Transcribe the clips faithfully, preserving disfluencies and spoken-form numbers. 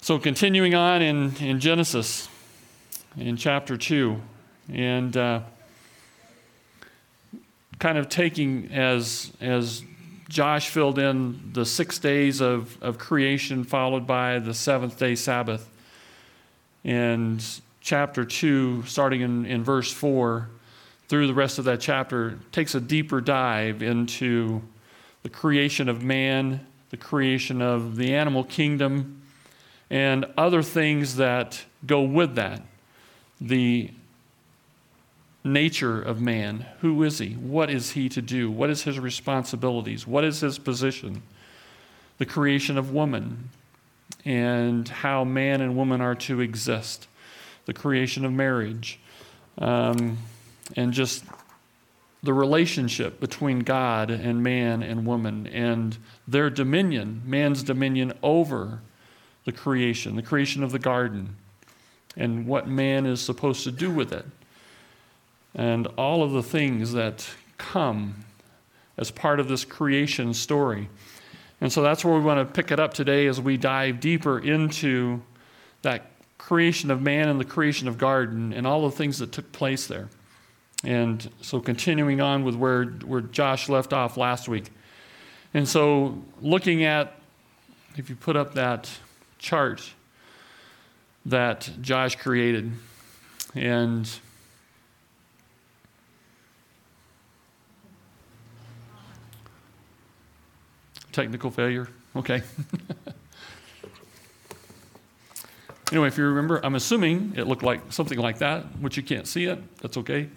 So continuing on in, in Genesis, in chapter two, and uh, kind of taking as as Josh filled in the six days of, of creation followed by the seventh day Sabbath. And chapter two, starting in, in verse four, through the rest of that chapter, takes a deeper dive into the creation of man, the creation of the animal kingdom, and other things that go with that. The nature of man. Who is he? What is he to do? What is his responsibilities? What is his position? The creation of woman and how man and woman are to exist. The creation of marriage. Um, and just the relationship between God and man and woman and their dominion, man's dominion over the creation, the creation of the garden, and what man is supposed to do with it. And all of the things that come as part of this creation story. And so that's where we want to pick it up today as we dive deeper into that creation of man and the creation of garden and all the things that took place there. And so continuing on with where, where Josh left off last week. And so looking at, if you put up that chart that Josh created, and technical failure, okay. Anyway, if you remember, I'm assuming it looked like something like that, which you can't see it, that's okay.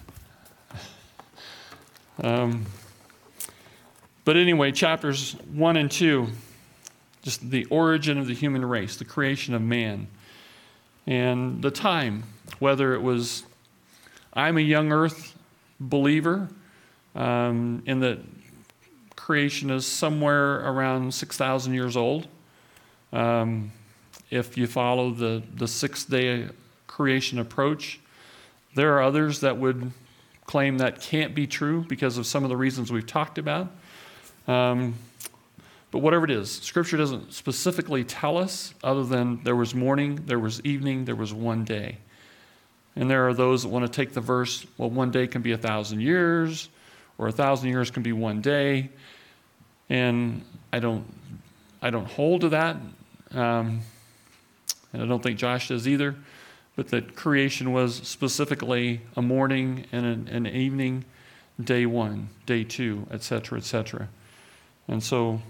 Um, but anyway, chapters one and two, just the origin of the human race, the creation of man, and the time, whether it was, I'm a young earth believer, um, in that creation is somewhere around six thousand years old. Um, if you follow the, the six-day creation approach, there are others that would claim that can't be true because of some of the reasons we've talked about. Um, But whatever it is, Scripture doesn't specifically tell us other than there was morning, there was evening, there was one day. And there are those that want to take the verse, well, one day can be a thousand years, or a thousand years can be one day. And I don't, I don't hold to that. Um, and I don't think Josh does either. But that creation was specifically a morning and an, an evening, day one, day two, et cetera, et cetera. And so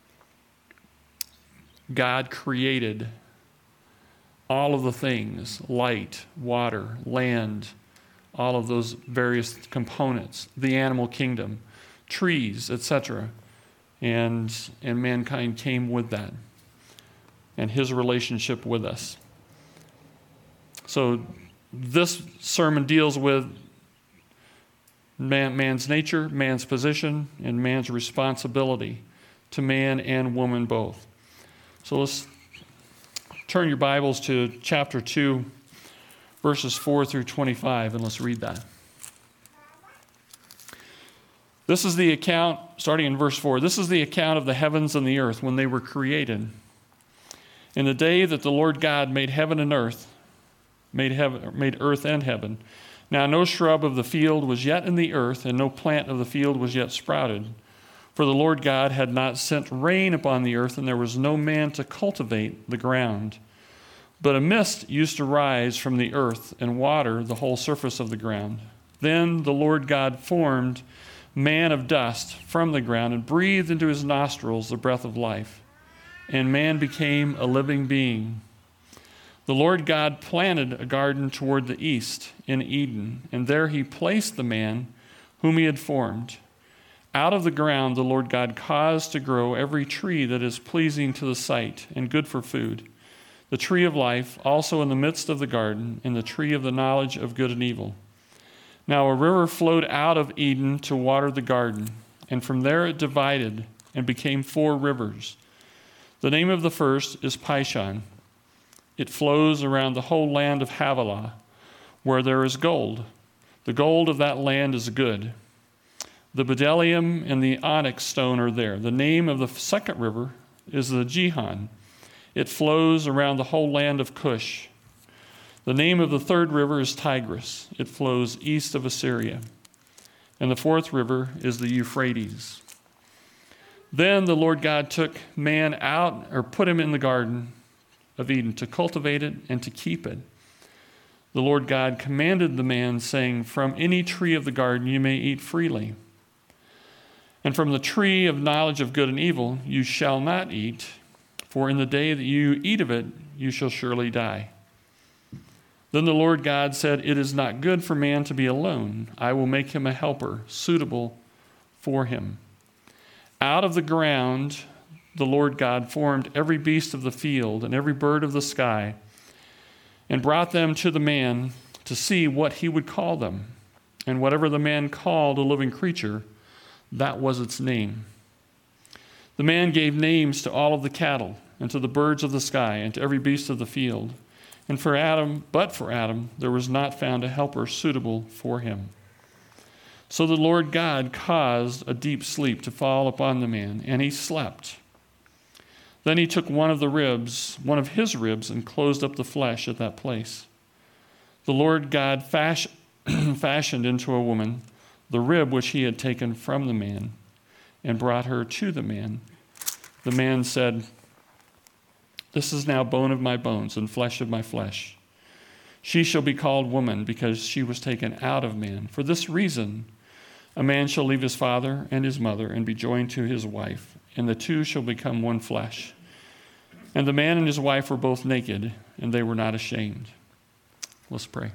God created all of the things, light, water, land, all of those various components, the animal kingdom, trees, et cetera. And, and mankind came with that and his relationship with us. So this sermon deals with man, man's nature, man's position, and man's responsibility to man and woman both. So let's turn your Bibles to chapter two, verses four through twenty-five, and let's read that. This is the account, starting in verse four, this is the account of the heavens and the earth when they were created. In the day that the Lord God made heaven and earth, made heaven, made earth and heaven. Now no shrub of the field was yet in the earth, and no plant of the field was yet sprouted. For the Lord God had not sent rain upon the earth, and there was no man to cultivate the ground. But a mist used to rise from the earth and water the whole surface of the ground. Then the Lord God formed man of dust from the ground and breathed into his nostrils the breath of life. And man became a living being. The Lord God planted a garden toward the east in Eden, and there he placed the man whom he had formed. Out of the ground the Lord God caused to grow every tree that is pleasing to the sight and good for food, the tree of life also in the midst of the garden, and the tree of the knowledge of good and evil. Now a river flowed out of Eden to water the garden, and from there it divided and became four rivers. The name of the first is Pishon. It flows around the whole land of Havilah, where there is gold. The gold of that land is good. The bdellium and the onyx stone are there. The name of the second river is the Gihon. It flows around the whole land of Cush. The name of the third river is Tigris. It flows east of Assyria. And the fourth river is the Euphrates. Then the Lord God took man out, or put him in the garden of Eden to cultivate it and to keep it. The Lord God commanded the man, saying, "From any tree of the garden you may eat freely. And from the tree of knowledge of good and evil you shall not eat, for in the day that you eat of it you shall surely die." Then the Lord God said, "It is not good for man to be alone. I will make him a helper suitable for him." Out of the ground the Lord God formed every beast of the field and every bird of the sky, and brought them to the man to see what he would call them. And whatever the man called a living creature, that was its name. The man gave names to all of the cattle, and to the birds of the sky, and to every beast of the field. And for Adam, but for Adam, there was not found a helper suitable for him. So the Lord God caused a deep sleep to fall upon the man, and he slept. Then he took one of the ribs, one of his ribs, and closed up the flesh at that place. The Lord God fash- fashioned into a woman the rib which he had taken from the man, and brought her to the man. The man said, "This is now bone of my bones and flesh of my flesh. She shall be called woman, because she was taken out of man. For this reason, a man shall leave his father and his mother and be joined to his wife, and the two shall become one flesh. And the man and his wife were both naked, and they were not ashamed." Let's pray.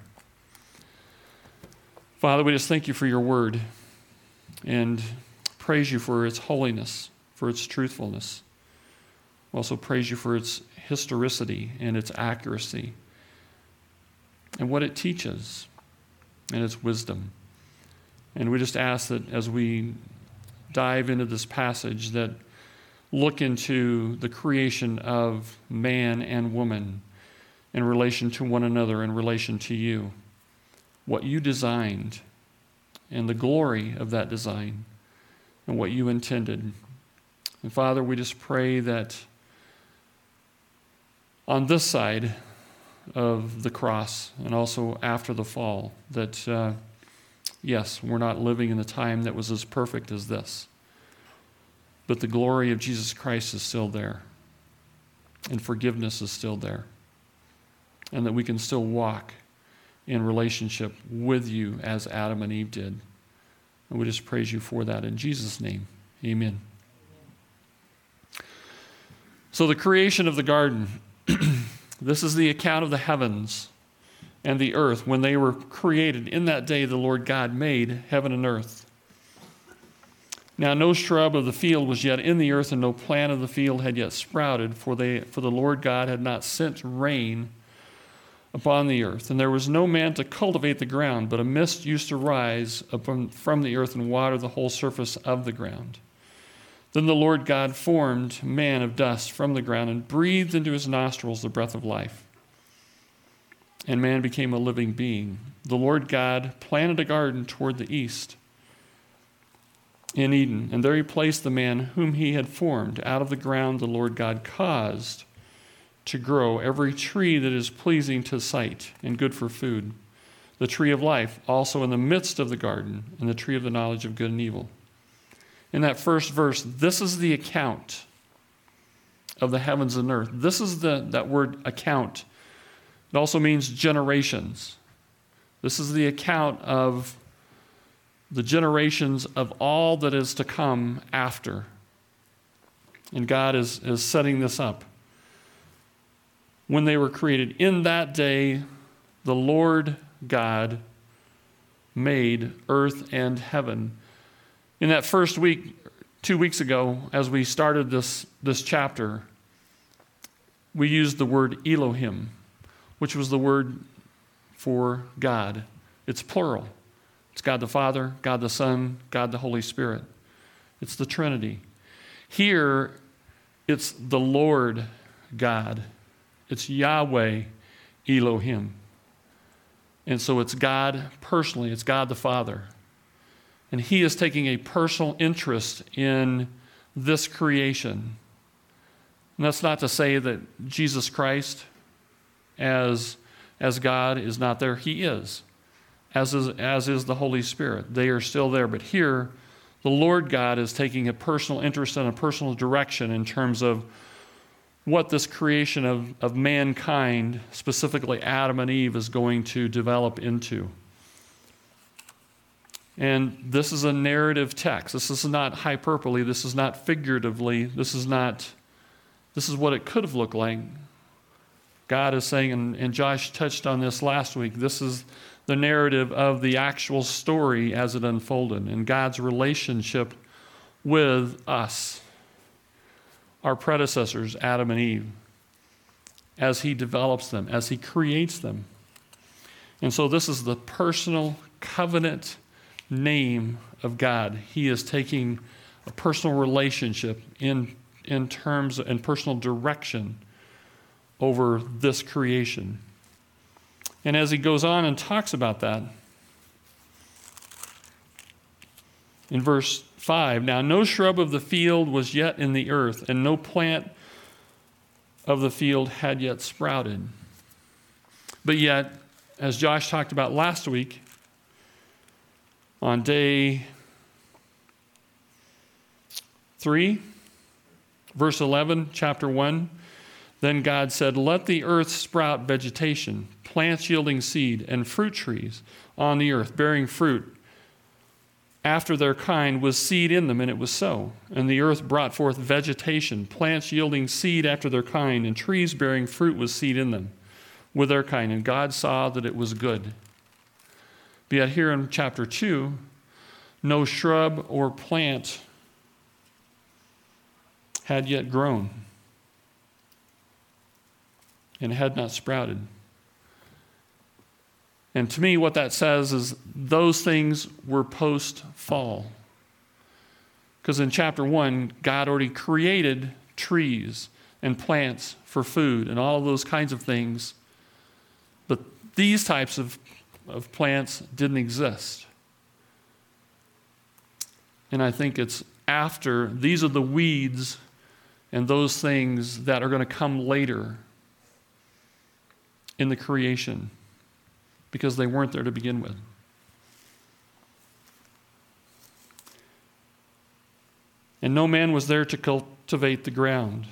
Father, we just thank you for your word and praise you for its holiness, for its truthfulness. We also praise you for its historicity and its accuracy and what it teaches and its wisdom. And we just ask that as we dive into this passage, that look into the creation of man and woman in relation to one another, in relation to you, what you designed and the glory of that design and what you intended. And Father, we just pray that on this side of the cross and also after the fall, that uh, yes, we're not living in a time that was as perfect as this, but the glory of Jesus Christ is still there, and forgiveness is still there, and that we can still walk in relationship with you as Adam and Eve did. And we just praise you for that in Jesus' name. Amen. So the creation of the garden, this is the account of the heavens and the earth when they were created. In that day the Lord God made heaven and earth. Now no shrub of the field was yet in the earth, and no plant of the field had yet sprouted, for they for the Lord God had not sent rain upon the earth. And there was no man to cultivate the ground, but a mist used to rise upon, from the earth and water the whole surface of the ground. Then the Lord God formed man of dust from the ground and breathed into his nostrils the breath of life. And man became a living being. The Lord God planted a garden toward the east in Eden, and there he placed the man whom he had formed. Out of the ground the Lord God caused to grow every tree that is pleasing to sight and good for food, the tree of life also in the midst of the garden, and the tree of the knowledge of good and evil. In that first verse, this is the account of the heavens and earth. This is the that word account. It also means generations. This is the account of the generations of all that is to come after. And God is, is setting this up. When they were created, in that day, the Lord God made earth and heaven. In that first week, two weeks ago, as we started this, this chapter, we used the word Elohim, which was the word for God. It's plural. It's God the Father, God the Son, God the Holy Spirit. It's the Trinity. Here, it's the Lord God. It's Yahweh Elohim. And so it's God personally. It's God the Father. And he is taking a personal interest in this creation. And that's not to say that Jesus Christ as, as God is not there. He is, as is, as is the Holy Spirit. They are still there. But here, the Lord God is taking a personal interest and a personal direction in terms of what this creation of, of mankind, specifically Adam and Eve, is going to develop into. And this is a narrative text. This is not hyperbole. This is not figuratively. This is not, this is what it could have looked like. God is saying, and, and Josh touched on this last week, this is the narrative of the actual story as it unfolded and God's relationship with us, our predecessors, Adam and Eve, as he develops them, as he creates them. And so this is the personal covenant name of God. He is taking a personal relationship in, in terms and personal direction over this creation. And as he goes on and talks about that, in verse five, now no shrub of the field was yet in the earth, and no plant of the field had yet sprouted. But yet, as Josh talked about last week, on day three, verse eleven, chapter one, then God said, let the earth sprout vegetation, plants yielding seed, and fruit trees on the earth, bearing fruit after their kind, with seed in them, and it was so. And the earth brought forth vegetation, plants yielding seed after their kind, and trees bearing fruit with seed in them, with their kind. And God saw that it was good. But yet here in chapter two, no shrub or plant had yet grown and had not sprouted. And to me, what that says is those things were post-fall. Because in chapter one, God already created trees and plants for food and all of those kinds of things. But these types of, of plants didn't exist. And I think it's after, these are the weeds and those things that are going to come later in the creation, because they weren't there to begin with. And no man was there to cultivate the ground.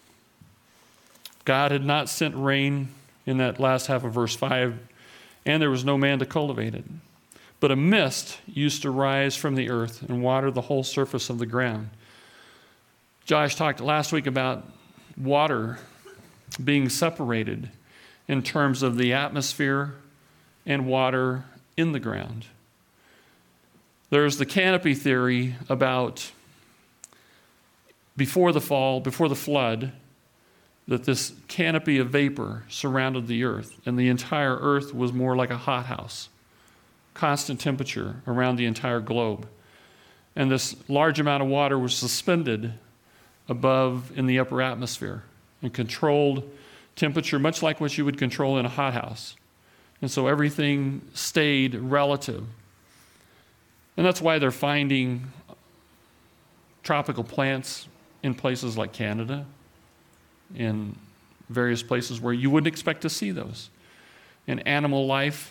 God had not sent rain in that last half of verse five, and there was no man to cultivate it. But a mist used to rise from the earth and water the whole surface of the ground. Josh talked last week about water being separated in terms of the atmosphere and water in the ground. There's the canopy theory about before the fall, before the flood, that this canopy of vapor surrounded the earth, and the entire earth was more like a hothouse, constant temperature around the entire globe. And this large amount of water was suspended above in the upper atmosphere and controlled temperature, much like what you would control in a hothouse. And so everything stayed relative. And that's why they're finding tropical plants in places like Canada, in various places where you wouldn't expect to see those. And animal life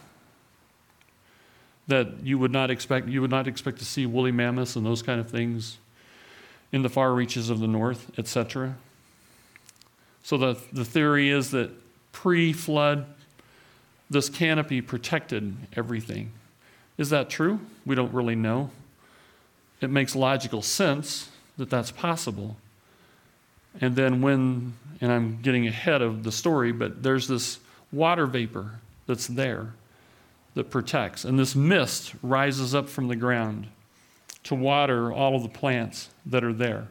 that you would not expect, you would not expect to see woolly mammoths and those kind of things in the far reaches of the north, et cetera. So the, the theory is that pre-flood, this canopy protected everything. Is that true? We don't really know. It makes logical sense that that's possible. And then when, and I'm getting ahead of the story, but there's this water vapor that's there that protects. And this mist rises up from the ground to water all of the plants that are there.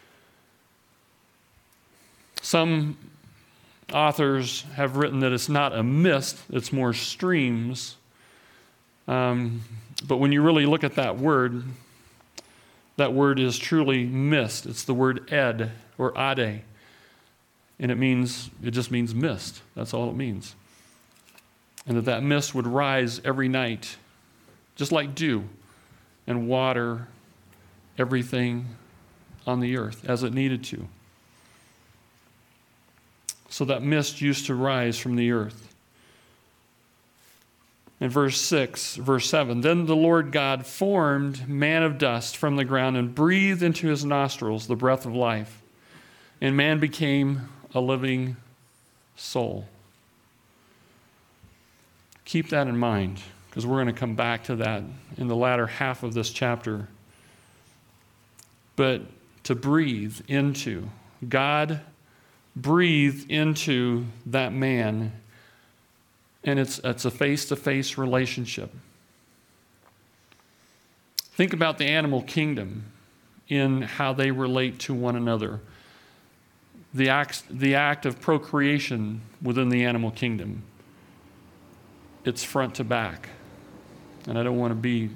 Some authors have written that it's not a mist, it's more streams. Um, but when you really look at that word, that word is truly mist. It's the word ed or ade. And it means, it just means mist. That's all it means. And that that mist would rise every night, just like dew, and water everything on the earth as it needed to. So that mist used to rise from the earth. In verse six, verse seven, then the Lord God formed man of dust from the ground and breathed into his nostrils the breath of life, and man became a living soul. Keep that in mind, because we're going to come back to that in the latter half of this chapter. But to breathe into, God breathed into that man, and it's, it's a face-to-face relationship. Think about the animal kingdom in how they relate to one another. The act, the act of procreation within the animal kingdom, it's front to back. And I don't want to be,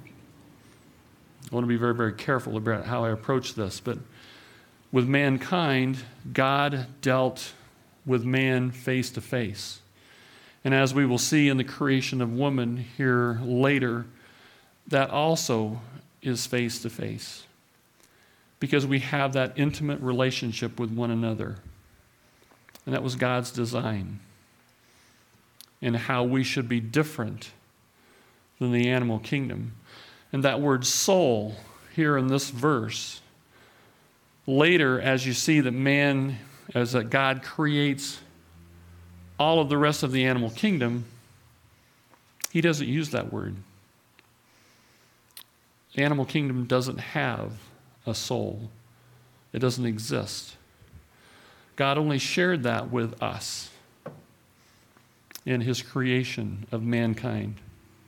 I want to be very, very careful about how I approach this, but with mankind, God dealt with man face to face. And as we will see in the creation of woman here later, that also is face to face. Because we have that intimate relationship with one another. And that was God's design. And how we should be different than the animal kingdom. And that word soul here in this verse, later as you see that man, as that God creates all of the rest of the animal kingdom, he doesn't use that word. The animal kingdom doesn't have a soul. It doesn't exist. God only shared that with us in his creation of mankind.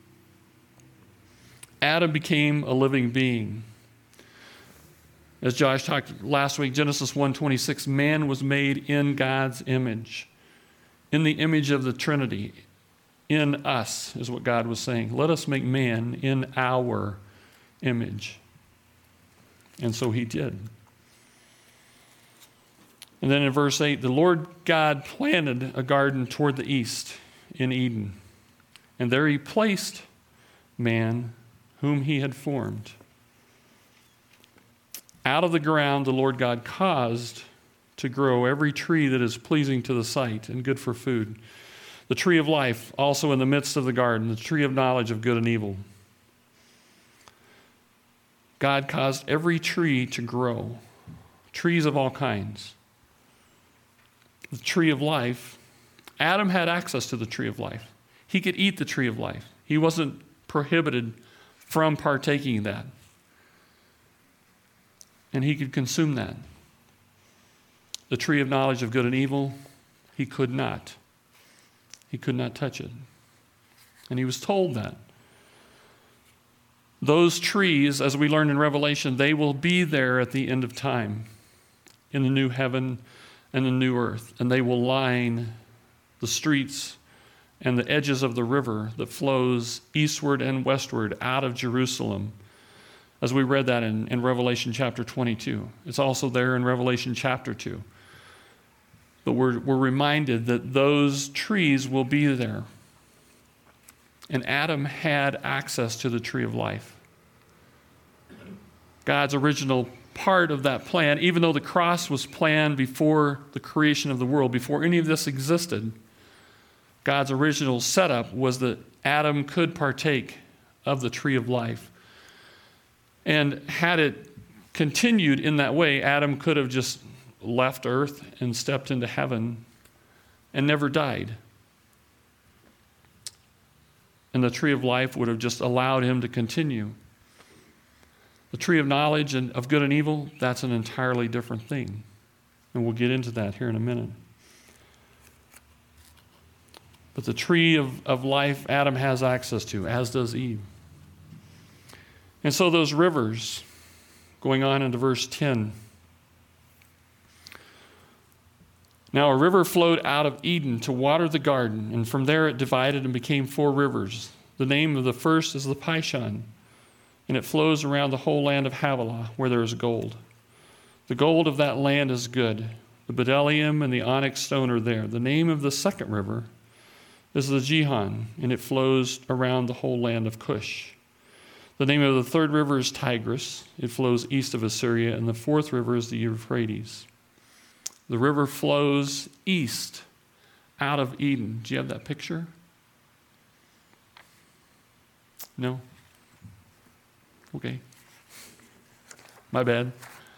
Adam became a living being. As Josh talked last week, Genesis one twenty-six, man was made in God's image. In the image of the Trinity, in us, is what God was saying. Let us make man in our image. And so he did. And then in verse eight, the Lord God planted a garden toward the east in Eden. And there he placed man, whom he had formed. Out of the ground the Lord God caused to grow every tree that is pleasing to the sight and good for food. The tree of life also in the midst of the garden, the tree of knowledge of good and evil. God caused every tree to grow, trees of all kinds. The tree of life, Adam had access to the tree of life. He could eat the tree of life. He wasn't prohibited from partaking of that. And he could consume that. The tree of knowledge of good and evil, he could not. He could not touch it. And he was told that. Those trees, as we learn in Revelation, they will be there at the end of time, in the new heaven and the new earth. And they will line the streets and the edges of the river that flows eastward and westward out of Jerusalem, as we read that in, in Revelation chapter twenty-two. It's also there in Revelation chapter two. But we're, we're reminded that those trees will be there. And Adam had access to the tree of life. God's original part of that plan, even though the cross was planned before the creation of the world, before any of this existed, God's original setup was that Adam could partake of the tree of life. And had it continued in that way, Adam could have just left earth and stepped into heaven and never died. And the tree of life would have just allowed him to continue. The tree of knowledge and of good and evil, that's an entirely different thing. And we'll get into that here in a minute. But the tree of, of life Adam has access to, as does Eve. And so those rivers, going on into verse ten. Now a river flowed out of Eden to water the garden, and from there it divided and became four rivers. The name of the first is the Pishon, and it flows around the whole land of Havilah, where there is gold. The gold of that land is good. The bdellium and the onyx stone are there. The name of the second river is the Gihon, and it flows around the whole land of Cush. The name of the third river is Tigris. It flows east of Assyria, and the fourth river is the Euphrates. The river flows east out of Eden. Do you have that picture? No? Okay. My bad.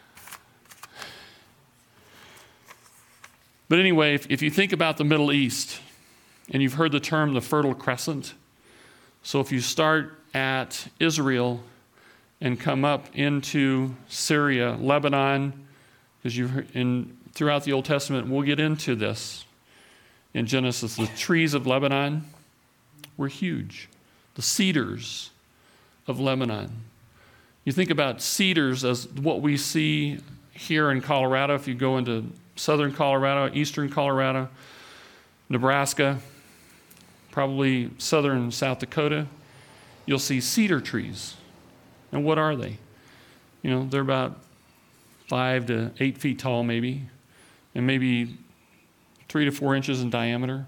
But anyway, if, if you think about the Middle East, and you've heard the term the Fertile Crescent, so if you start at Israel and come up into Syria, Lebanon, because you've in throughout the Old Testament, we'll get into this in Genesis. The trees of Lebanon were huge. The cedars of Lebanon. You think about cedars as what we see here in Colorado. If you go into southern Colorado, eastern Colorado, Nebraska, probably southern South Dakota, you'll see cedar trees. And what are they? You know, they're about five to eight feet tall maybe, and maybe three to four inches in diameter.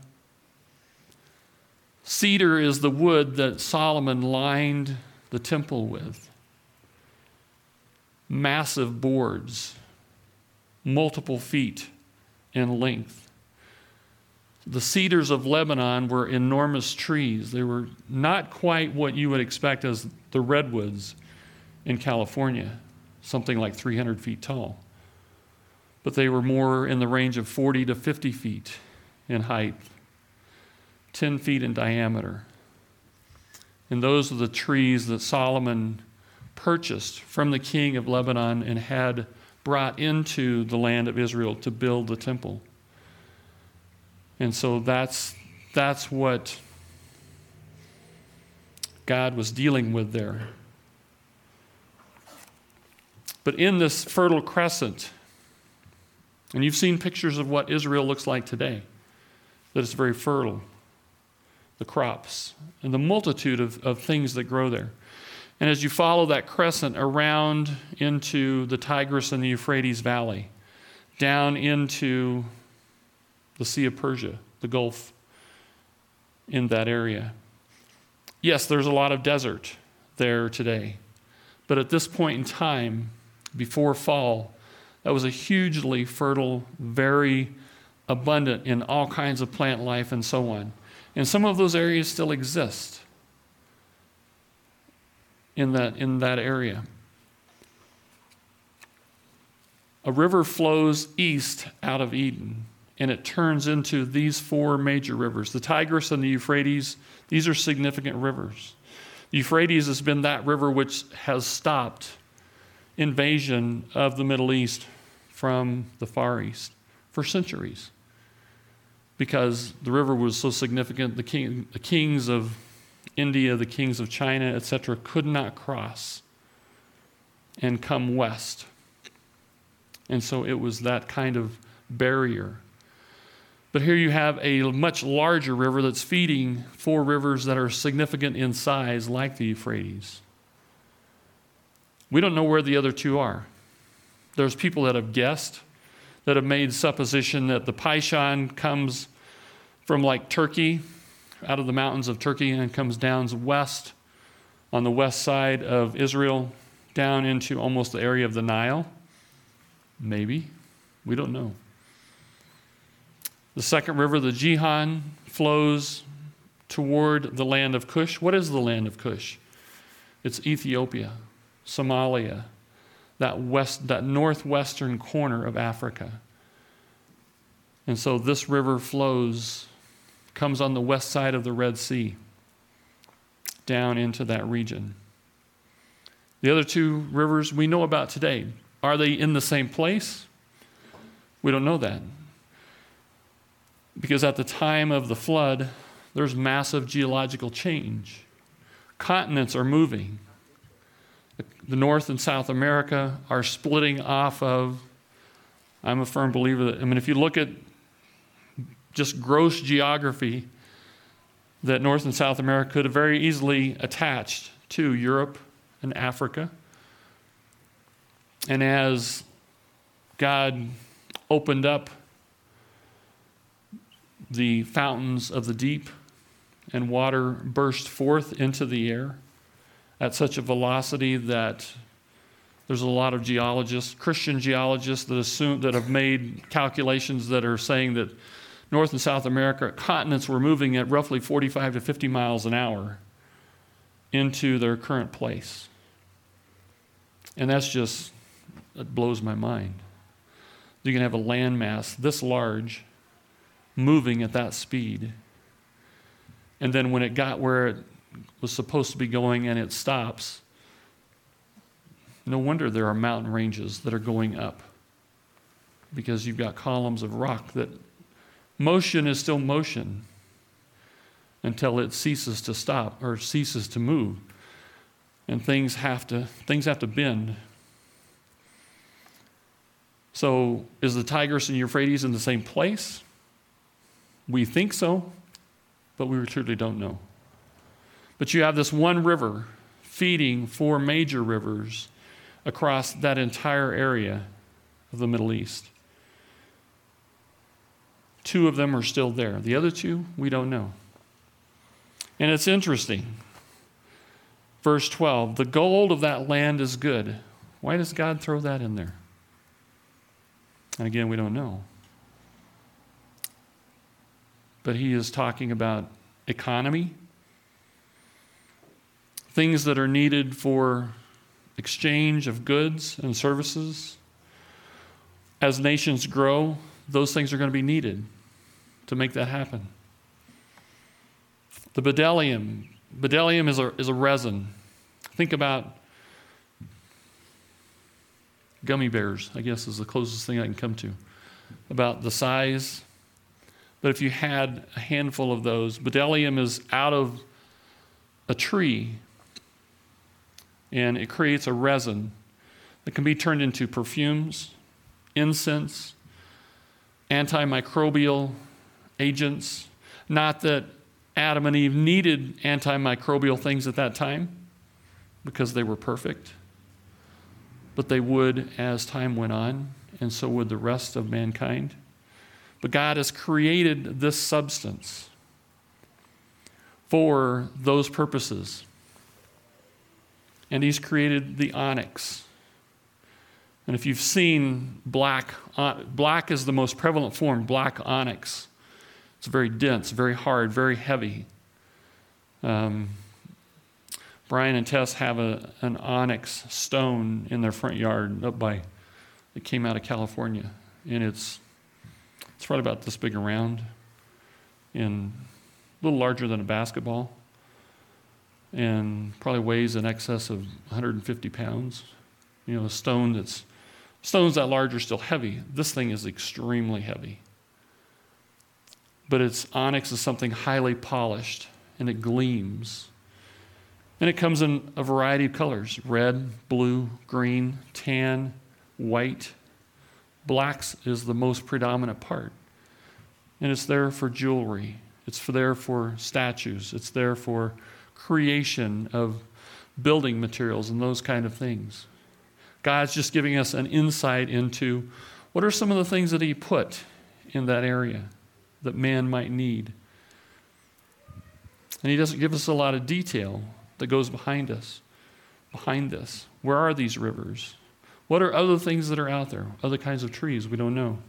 Cedar is the wood that Solomon lined the temple with. Massive boards, multiple feet in length. The cedars of Lebanon were enormous trees. They were not quite what you would expect as the redwoods in California, something like three hundred feet tall. But they were more in the range of forty to fifty feet in height, ten feet in diameter. And those are the trees that Solomon purchased from the king of Lebanon and had brought into the land of Israel to build the temple. And so that's that's what God was dealing with there. But in this Fertile Crescent, and you've seen pictures of what Israel looks like today, that it's very fertile, the crops, and the multitude of, of things that grow there. And as you follow that crescent around into the Tigris and the Euphrates Valley, down into the Sea of Persia, the Gulf in that area. Yes, there's a lot of desert there today. But at this point in time, before fall, that was a hugely fertile, very abundant in all kinds of plant life and so on. And some of those areas still exist in that, in that area. A river flows east out of Eden, and it turns into these four major rivers. The Tigris and the Euphrates, these are significant rivers. The Euphrates has been that river which has stopped invasion of the Middle East from the Far East for centuries, because the river was so significant. The, king, the kings of India, the kings of China, et cetera, could not cross and come west. And so it was that kind of barrier. But here you have a much larger river that's feeding four rivers that are significant in size, like the Euphrates. We don't know where the other two are. There's people that have guessed, that have made supposition that the Pishon comes from like Turkey, out of the mountains of Turkey, and comes down west, on the west side of Israel, down into almost the area of the Nile. Maybe. We don't know. The second river, the Gihon, flows toward the land of Cush. What is the land of Cush? It's Ethiopia, Somalia, that west, that northwestern corner of Africa. And so this river flows, comes on the west side of the Red Sea, down into that region. The other two rivers we know about today. Are they in the same place? We don't know that. Because at the time of the flood, there's massive geological change. Continents are moving. The North and South America are splitting off of, I'm a firm believer that, I mean, if you look at just gross geography, that North and South America could have very easily attached to Europe and Africa. And as God opened up the fountains of the deep and water burst forth into the air at such a velocity that There's a lot of geologists, Christian geologists, that assume that have made calculations that are saying that North and South America continents were moving at roughly forty-five to fifty miles an hour into their current place. And that's just, it blows my mind. You can have a landmass this large moving at that speed. And then when it got where it was supposed to be going and it stops, no wonder there are mountain ranges that are going up, because you've got columns of rock that motion is still motion until it ceases to stop or ceases to move. And things have to things have to bend. So is the Tigris and Euphrates in the same place? We think so, but we truly don't know. But you have this one river feeding four major rivers across that entire area of the Middle East. Two of them are still there. The other two, we don't know. And it's interesting. Verse twelve, the gold of that land is good. Why does God throw that in there? And again, we don't know. But he is talking about economy, things that are needed for exchange of goods and services. As nations grow, those things are going to be needed to make that happen. The bdellium. Bdellium is a, is a resin. Think about gummy bears, I guess is the closest thing I can come to, about the size. But if you had a handful of those, bdellium is out of a tree, and it creates a resin that can be turned into perfumes, incense, antimicrobial agents. Not that Adam and Eve needed antimicrobial things at that time because they were perfect, but they would as time went on, and so would the rest of mankind. But God has created this substance for those purposes. And he's created the onyx. And if you've seen black, black is the most prevalent form, black onyx. It's very dense, very hard, very heavy. Um, Brian and Tess have a, an onyx stone in their front yard up by, it came out of California. And it's it's right about this big around and a little larger than a basketball, and probably weighs in excess of one hundred fifty pounds. You know, a stone that's, stones that large are still heavy. This thing is extremely heavy. But its onyx is something highly polished, and it gleams. And it comes in a variety of colors: red, blue, green, tan, white. Blacks is the most predominant part. And it's there for jewelry. It's for there for statues. It's there for creation of building materials and those kind of things. God's just giving us an insight into what are some of the things that he put in that area that man might need. And he doesn't give us a lot of detail that goes behind us, behind this. Where are these rivers? What are other things that are out there? Other kinds of trees? We don't know.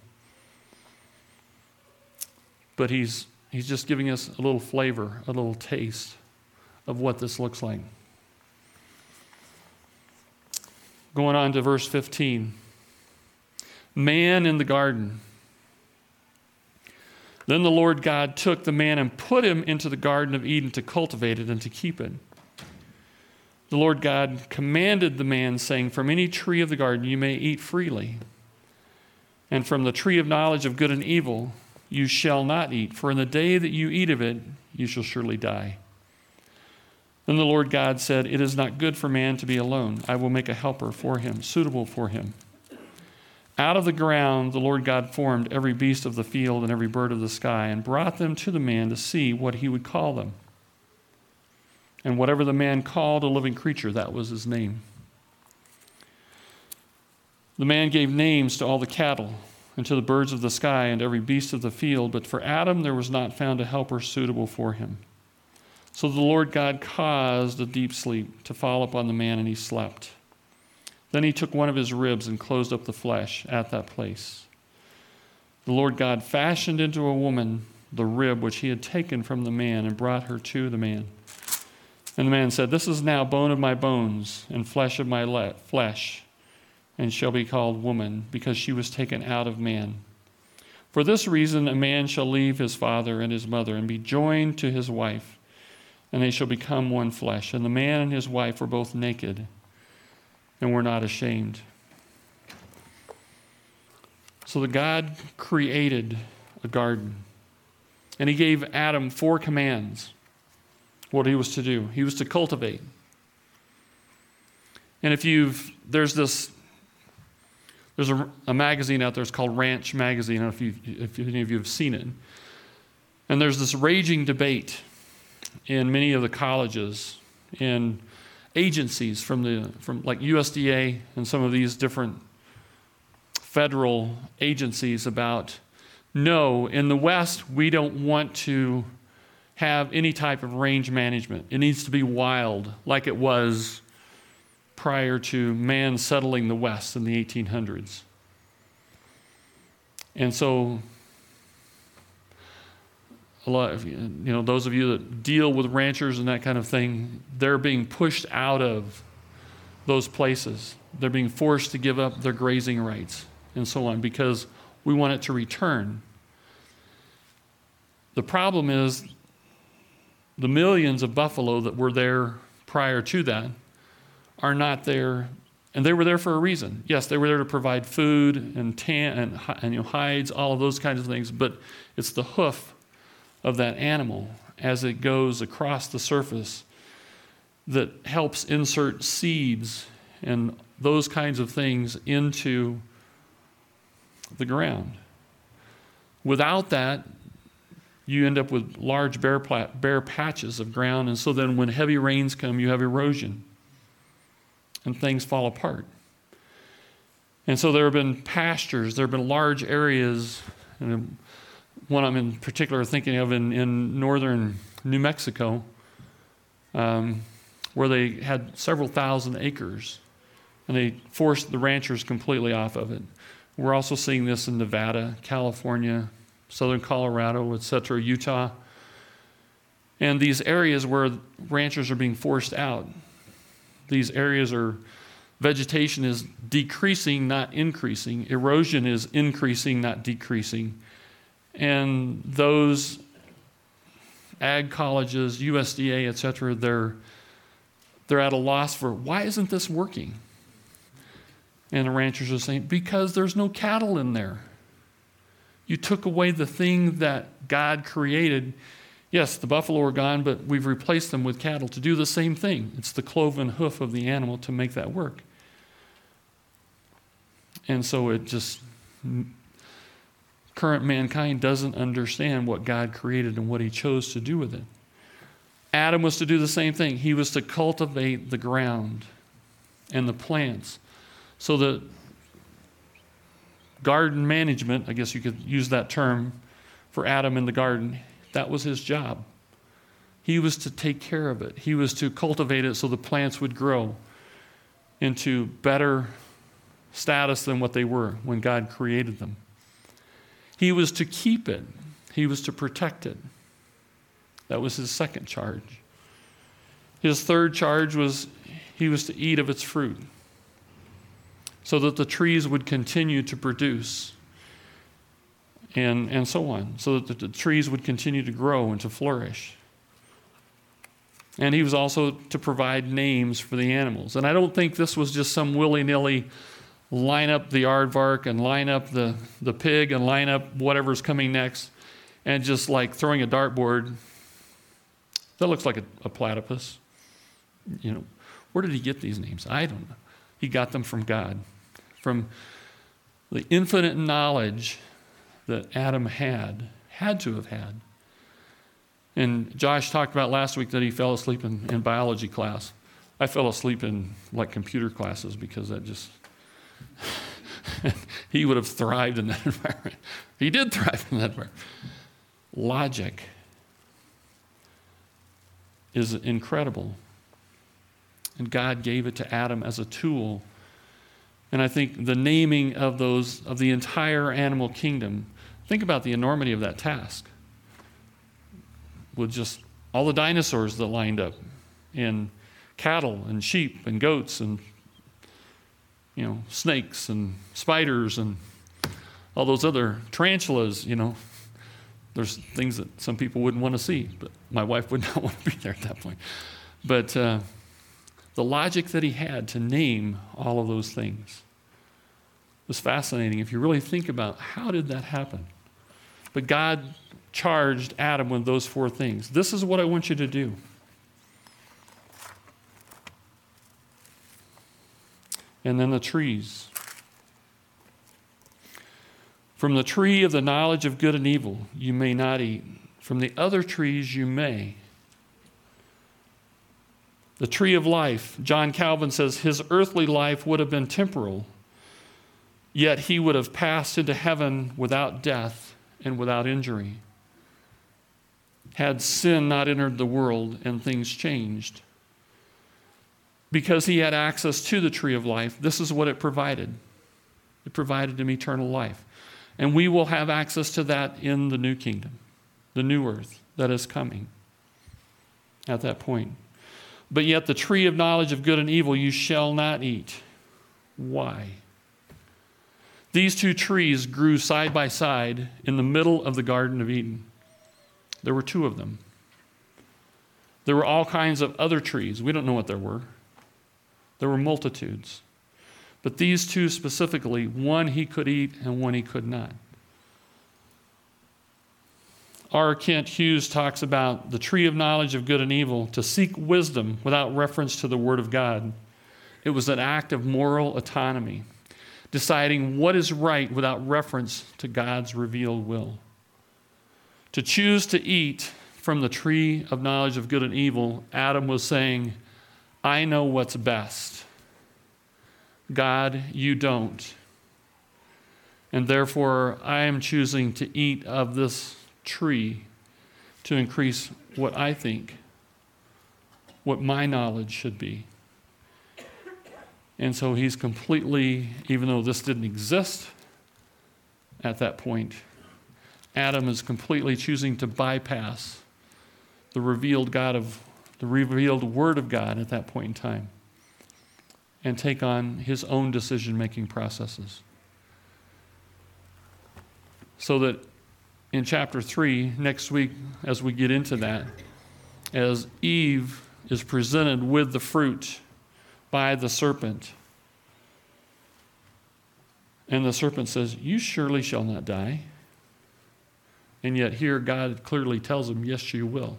But he's he's just giving us a little flavor, a little taste of what this looks like. Going on to verse fifteen. Man in the garden. Then the Lord God took the man and put him into the Garden of Eden to cultivate it and to keep it. The Lord God commanded the man, saying, from any tree of the garden you may eat freely, and from the tree of knowledge of good and evil you shall not eat, for in the day that you eat of it you shall surely die. Then the Lord God said, it is not good for man to be alone. I will make a helper for him, suitable for him. Out of the ground the Lord God formed every beast of the field and every bird of the sky, and brought them to the man to see what he would call them. And whatever the man called a living creature, that was his name. The man gave names to all the cattle, and to the birds of the sky, and every beast of the field, but for Adam there was not found a helper suitable for him. So the Lord God caused a deep sleep to fall upon the man, and he slept. Then he took one of his ribs and closed up the flesh at that place. The Lord God fashioned into a woman the rib which he had taken from the man and brought her to the man. And the man said, "This is now bone of my bones and flesh of my le- flesh, and shall be called woman, because she was taken out of man. For this reason a man shall leave his father and his mother and be joined to his wife, and they shall become one flesh. And the man and his wife were both naked and were not ashamed." So the God created a garden, and he gave Adam four commands, what he was to do. He was to cultivate. And if you've, there's this, there's a, a magazine out there, it's called Ranch Magazine. I don't know if, you, if any of you have seen it. And there's this raging debate in many of the colleges and agencies from the from like U S D A and some of these different federal agencies about, no, in the West, we don't want to have any type of range management. It needs to be wild, like it was prior to man settling the West in the eighteen hundreds. And so, a lot of, you know, those of you that deal with ranchers and that kind of thing, they're being pushed out of those places. They're being forced to give up their grazing rights and so on because we want it to return. The problem is the millions of buffalo that were there prior to that are not there, and they were there for a reason. Yes, they were there to provide food and tan and, and you know, hides, all of those kinds of things, but it's the hoof of that animal as it goes across the surface that helps insert seeds and those kinds of things into the ground. Without that, you end up with large bare, plat- bare patches of ground, and so then when heavy rains come, you have erosion, and things fall apart. And so there have been pastures, there have been large areas, and one I'm in particular thinking of in, in northern New Mexico, um, where they had several thousand acres, and they forced the ranchers completely off of it. We're also seeing this in Nevada, California, southern Colorado, et cetera, Utah. And these areas where ranchers are being forced out, these areas are, vegetation is decreasing, not increasing. Erosion is increasing, not decreasing. And those ag colleges, U S D A, et cetera, they're, they're at a loss for, why isn't this working? And the ranchers are saying, because there's no cattle in there. You took away the thing that God created. Yes, the buffalo are gone, but we've replaced them with cattle to do the same thing. It's the cloven hoof of the animal to make that work. And so it just, current mankind doesn't understand what God created and what he chose to do with it. Adam was to do the same thing. He was to cultivate the ground and the plants. So the garden management, I guess you could use that term for Adam in the garden, that was his job. He was to take care of it. He was to cultivate it so the plants would grow into better status than what they were when God created them. He was to keep it. He was to protect it. That was his second charge. His third charge was he was to eat of its fruit, so that the trees would continue to produce and, and so on, so that the, the trees would continue to grow and to flourish. And he was also to provide names for the animals. And I don't think this was just some willy-nilly line up the aardvark and line up the, the pig and line up whatever's coming next and just like throwing a dartboard. That looks like a, a platypus. You know, where did he get these names? I don't know. He got them from God, from the infinite knowledge that Adam had, had to have had. And Josh talked about last week that he fell asleep in, in biology class. I fell asleep in like computer classes because that just, he would have thrived in that environment. He did thrive in that environment. Logic is incredible. And God gave it to Adam as a tool And I think the naming of those, of the entire animal kingdom, think about the enormity of that task. With just all the dinosaurs that lined up, and cattle and sheep and goats and, you know, snakes and spiders and all those other tarantulas, you know. There's things that some people wouldn't want to see, but my wife would not want to be there at that point. But uh, the logic that he had to name all of those things was fascinating if you really think about how did that happen. But God charged Adam with those four things. This is what I want you to do. And then the trees. From the tree of the knowledge of good and evil you may not eat. From the other trees you may. The tree of life, John Calvin says, his earthly life would have been temporal, yet he would have passed into heaven without death and without injury. Had sin not entered the world and things changed. Because he had access to the tree of life, this is what it provided. It provided him eternal life. And we will have access to that in the new kingdom, the new earth that is coming at that point. But yet the tree of knowledge of good and evil you shall not eat. Why? These two trees grew side by side in the middle of the Garden of Eden. There were two of them. There were all kinds of other trees. We don't know what there were. There were multitudes. But these two specifically, one he could eat and one he could not. R. Kent Hughes talks about the tree of knowledge of good and evil, to seek wisdom without reference to the Word of God. It was an act of moral autonomy, deciding what is right without reference to God's revealed will. To choose to eat from the tree of knowledge of good and evil, Adam was saying, I know what's best. God, you don't. And therefore, I am choosing to eat of this tree to increase what I think, what my knowledge should be. And so he's completely, even though this didn't exist at that point, Adam is completely choosing to bypass the revealed God of the revealed Word of God at that point in time and take on his own decision-making processes. So that in chapter three, next week, as we get into that, as Eve is presented with the fruit by the serpent, and the serpent says, you surely shall not die. And yet here God clearly tells him, yes, you will.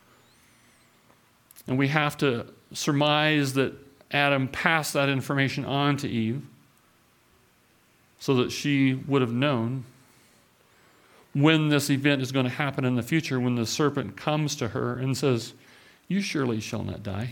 And we have to surmise that Adam passed that information on to Eve so that she would have known when this event is going to happen in the future, when the serpent comes to her and says, you surely shall not die.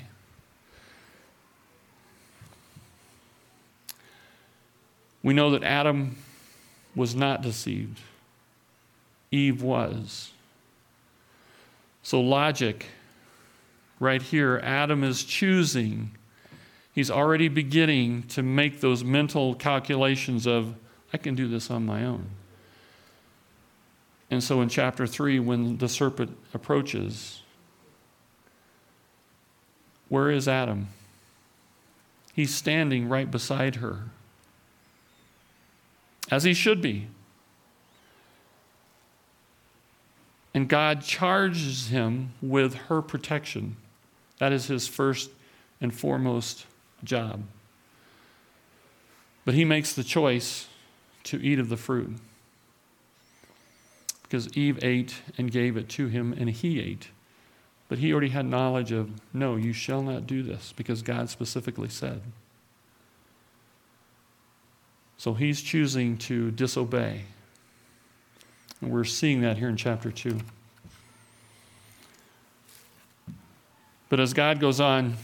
We know that Adam was not deceived. Eve was. So logic, right here, Adam is choosing. He's already beginning to make those mental calculations of, I can do this on my own. And so in chapter three, when the serpent approaches, where is Adam? He's standing right beside her, as he should be. And God charges him with her protection. That is his first and foremost job. But he makes the choice to eat of the fruit, because Eve ate and gave it to him, and he ate. But he already had knowledge of, no, you shall not do this, because God specifically said. So he's choosing to disobey. And we're seeing that here in chapter two. But as God goes on,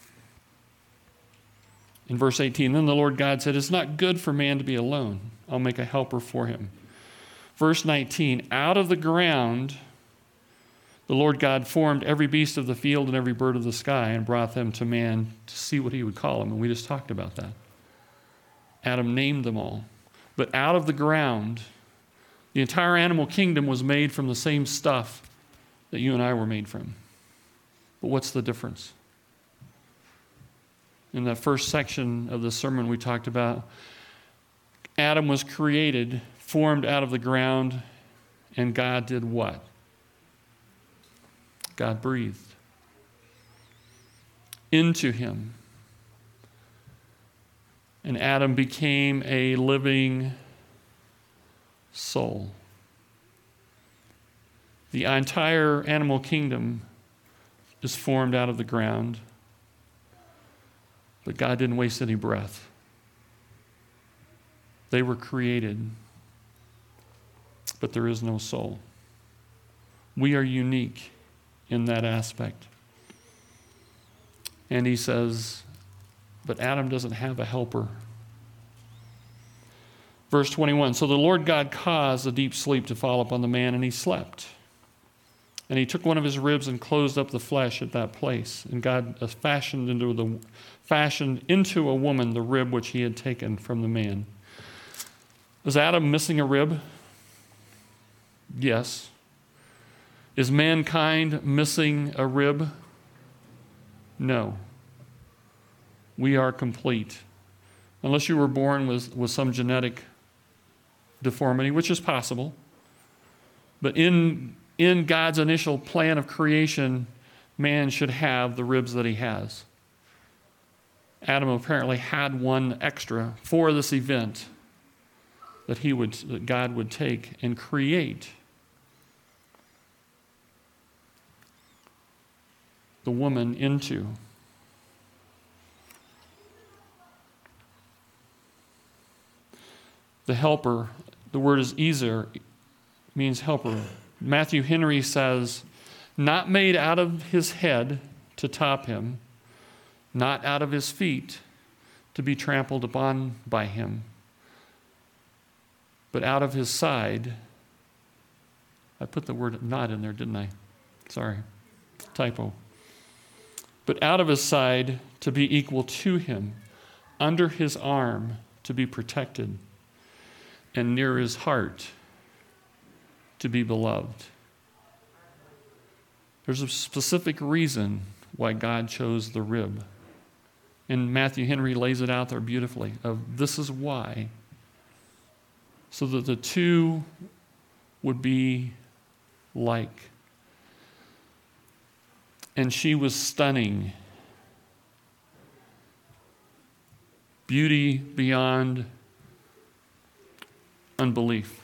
in verse eighteen, then the Lord God said, it's not good for man to be alone. I'll make a helper for him. Verse nineteen, out of the ground the Lord God formed every beast of the field and every bird of the sky and brought them to man to see what he would call them. And we just talked about that. Adam named them all. But out of the ground, the entire animal kingdom was made from the same stuff that you and I were made from. But what's the difference? In that first section of the sermon we talked about, Adam was created, formed out of the ground, and God did what? God breathed into him. And Adam became a living soul. The entire animal kingdom is formed out of the ground, but God didn't waste any breath. They were created, but there is no soul. We are unique in that aspect. And he says, but Adam doesn't have a helper. Verse twenty-one, so the Lord God caused a deep sleep to fall upon the man, and he slept. And he took one of his ribs and closed up the flesh at that place. And God fashioned into the fashioned into a woman the rib which he had taken from the man. Is Adam missing a rib? Yes. Is mankind missing a rib? No. We are complete. Unless you were born with, with some genetic deformity, which is possible. But in, in God's initial plan of creation, man should have the ribs that he has. Adam apparently had one extra for this event that he would, that God would take and create the woman into. The helper, the word is ezer, means helper. Matthew Henry says, not made out of his head to top him, not out of his feet to be trampled upon by him, but out of his side. I put the word not in there, didn't I? Sorry, typo. But out of his side to be equal to him, under his arm to be protected, and near his heart to be beloved. There's a specific reason why God chose the rib. And Matthew Henry lays it out there beautifully of this is why. So that the two would be like. And she was stunning. Beauty beyond unbelief.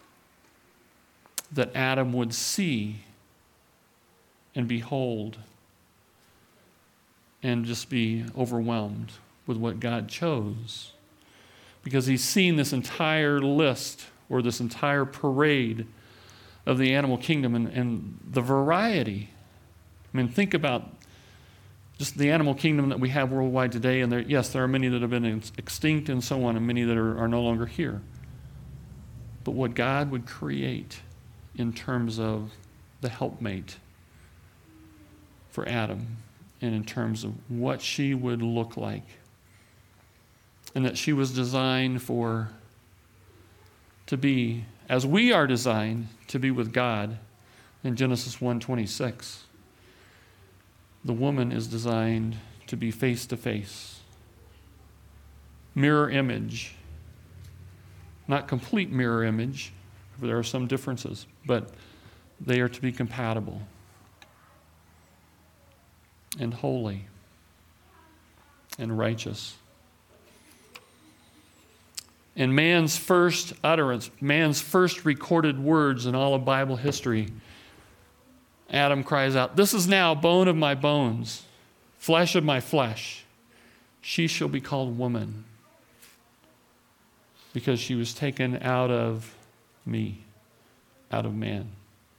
That Adam would see and behold and just be overwhelmed with what God chose. Because he's seen this entire list or this entire parade of the animal kingdom and, and the variety. I mean, think about just the animal kingdom that we have worldwide today. And there, yes, there are many that have been extinct and so on, and many that are, are no longer here. But what God would create in terms of the helpmate for Adam and in terms of what she would look like. And that she was designed for, to be, as we are designed to be with God in Genesis one twenty-six. The woman is designed to be face to face. Mirror image. Not complete mirror image. There are some differences, but they are to be compatible and holy and righteous. And man's first utterance, man's first recorded words in all of Bible history, Adam cries out, "This is now bone of my bones, flesh of my flesh. She shall be called woman, because she was taken out of me, out of man."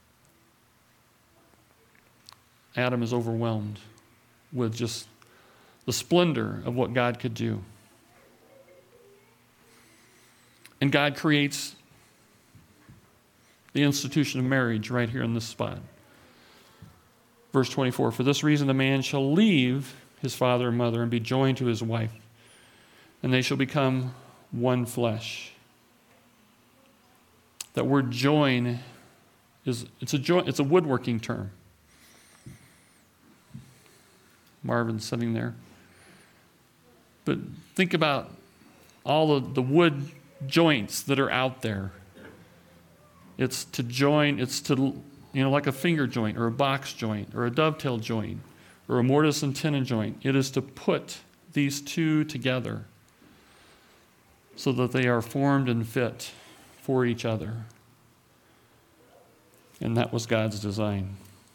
Adam is overwhelmed with just the splendor of what God could do. And God creates the institution of marriage right here in this spot. Verse twenty-four, "For this reason the man shall leave his father and mother and be joined to his wife, and they shall become one flesh. That word join is it's a join, it's a woodworking term. Marvin's sitting there. But think about all of the wood joints that are out there. It's to join, it's to, you know, like a finger joint or a box joint or a dovetail joint or a mortise and tenon joint. It is to put these two together so that they are formed and fit for each other. And that was God's design.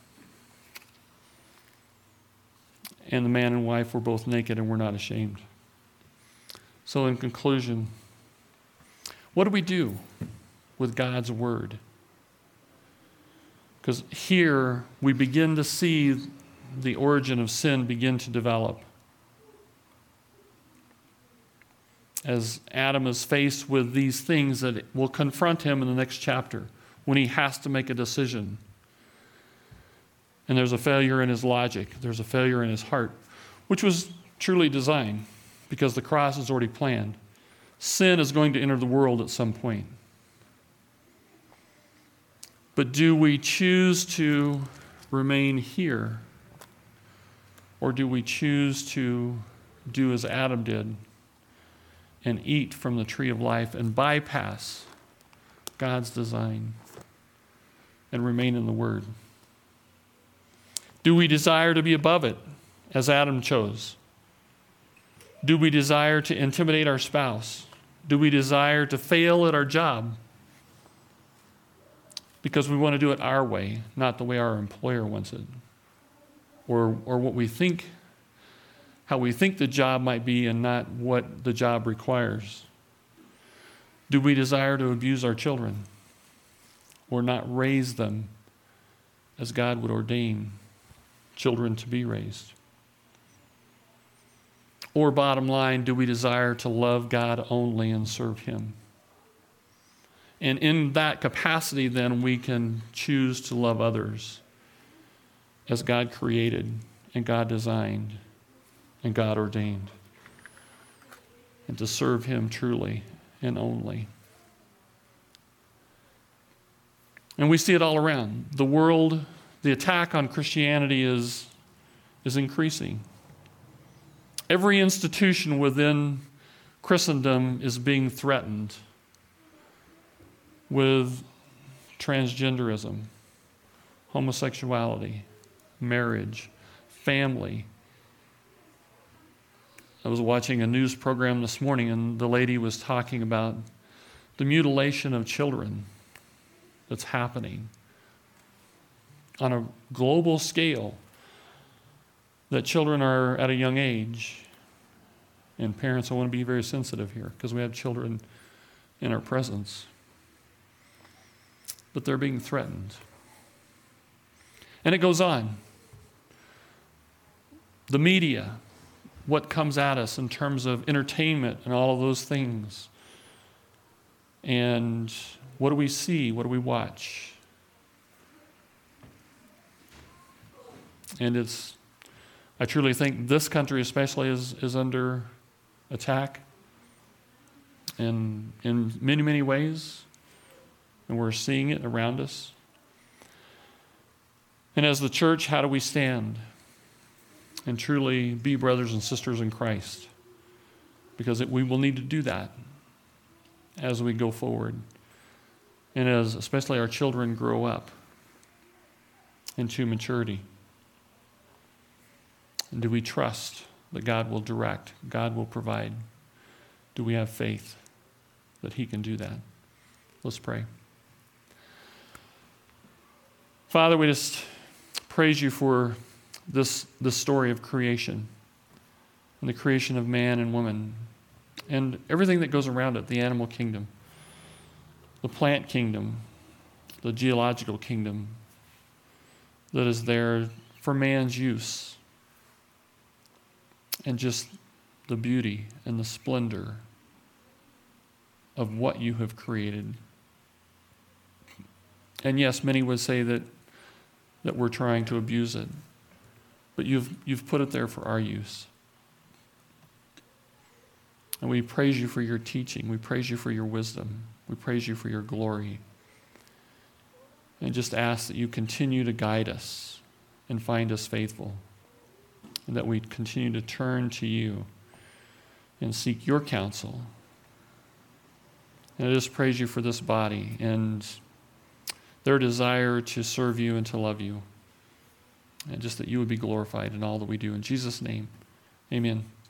And the man and wife were both naked and were not ashamed. So in conclusion, what do we do with God's word? Because here we begin to see the origin of sin begin to develop. As Adam is faced with these things that will confront him in the next chapter when he has to make a decision. And there's a failure in his logic. There's a failure in his heart, which was truly designed because the cross is already planned. Sin is going to enter the world at some point. But do we choose to remain here? Or do we choose to do as Adam did and eat from the tree of life and bypass God's design and remain in the Word? Do we desire to be above it, as Adam chose? Do we desire to intimidate our spouse? Do we desire to fail at our job because we want to do it our way, not the way our employer wants it? Or, or what we think, how we think the job might be and not what the job requires? Do we desire to abuse our children or not raise them as God would ordain children to be raised? Or bottom line, do we desire to love God only and serve Him? And in that capacity, then, we can choose to love others as God created and God designed and God ordained, and to serve Him truly and only. And we see it all around. The world, the attack on Christianity is, is increasing. Every institution within Christendom is being threatened with transgenderism, homosexuality, marriage, family. I was watching a news program this morning, and the lady was talking about the mutilation of children that's happening on a global scale, that children are at a young age. And parents, I want to be very sensitive here because we have children in our presence. But they're being threatened. And it goes on. The media, what comes at us in terms of entertainment and all of those things. And what do we see? What do we watch? And it's, I truly think this country especially is, is under attack in, in many, many ways. And we're seeing it around us. And as the church, how do we stand and truly be brothers and sisters in Christ? Because it, we will need to do that as we go forward. And as especially our children grow up into maturity. And do we trust that God will direct, God will provide? Do we have faith that He can do that? Let's pray. Father, we just praise You for this, this story of creation and the creation of man and woman and everything that goes around it, the animal kingdom, the plant kingdom, the geological kingdom that is there for man's use, and just the beauty and the splendor of what You have created. And yes, many would say that, that we're trying to abuse it, but you've, you've put it there for our use. And we praise you for your teaching. We praise you for your wisdom. We praise you for your glory. And just ask that you continue to guide us and find us faithful. And that we continue to turn to you and seek your counsel. And I just praise you for this body and their desire to serve you and to love you. And just that you would be glorified in all that we do. In Jesus' name, amen.